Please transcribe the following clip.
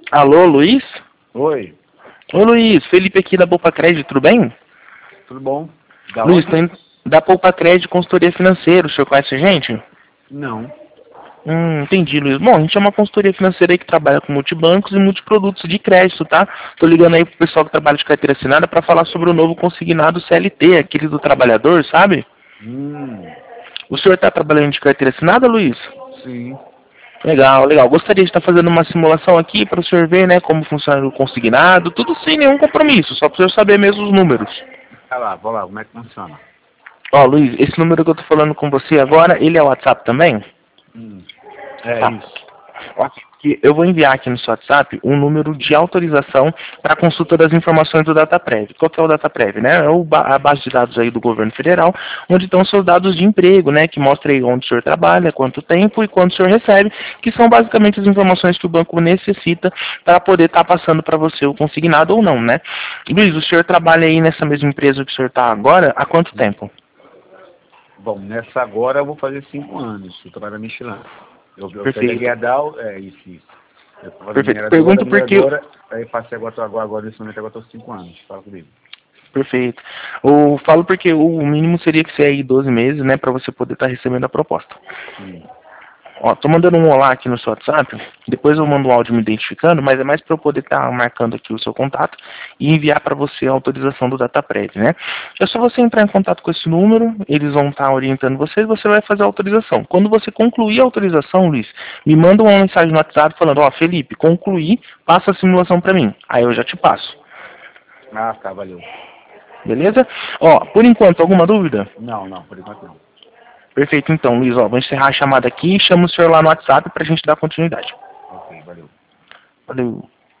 Alô, Luiz? Oi, Oi, Luiz. Felipe aqui da Poupa Crédito, tudo bem? tudo bom? Da Luiz, onde? da Poupa Crédito Consultoria Financeira. O senhor conhece a gente? Não. Entendi, Luiz. Bom, a gente é uma consultoria financeira aí que trabalha com multibancos e multiprodutos de crédito, tá? Tô ligando aí pro pessoal que trabalha de carteira assinada para falar sobre o novo consignado CLT, aquele do trabalhador, sabe? O senhor tá trabalhando de carteira assinada, Luiz? Sim. Legal, legal. Gostaria de estar fazendo uma simulação aqui para o senhor ver, né, como funciona o consignado, tudo sem nenhum compromisso, só para o senhor saber mesmo os números. Vai lá, vou lá, como é que funciona? Ó, Luiz, esse número que eu tô falando com você agora, ele é o WhatsApp também? É Tá. isso. Ok. Que eu vou enviar aqui no seu WhatsApp um número de autorização para consulta das informações do DataPrev. Qual que é o DataPrev, né? É a base de dados aí do governo federal, onde estão seus dados de emprego, né? Que mostra aí onde o senhor trabalha, quanto tempo e quanto o senhor recebe, que são basicamente as informações que o banco necessita para poder estar passando para você o consignado ou não, né? Luiz, o senhor trabalha aí nessa mesma empresa que o senhor está agora há quanto tempo? Bom, nessa agora eu vou fazer 5 anos. Eu trabalho na Michelin. Eu saí da Perfeito. Guiadal, isso. Eu estava na Perfeito. Pergunto porque mineradora, aí passei agora nesse momento, agora estou 5 anos. Fala comigo. Perfeito. Eu falo porque o mínimo seria que ser aí 12 meses, né, para você poder estar recebendo a proposta. Sim. Ó, tô mandando um olá aqui no seu WhatsApp, depois eu mando um áudio me identificando, mas é mais para eu poder estar marcando aqui o seu contato e enviar para você a autorização do DataPrev, né? É só você entrar em contato com esse número, eles vão estar orientando você e você vai fazer a autorização. Quando você concluir a autorização, Luiz, me manda uma mensagem no WhatsApp falando, ó, Felipe, concluí, passa a simulação para mim. Aí eu já te passo. Ah, tá, valeu. Beleza? Ó, por enquanto, alguma dúvida? Não, por enquanto não. Perfeito, então, Luiz, ó, vou encerrar a chamada aqui e chamo o senhor lá no WhatsApp para a gente dar continuidade. Ok, valeu. Valeu.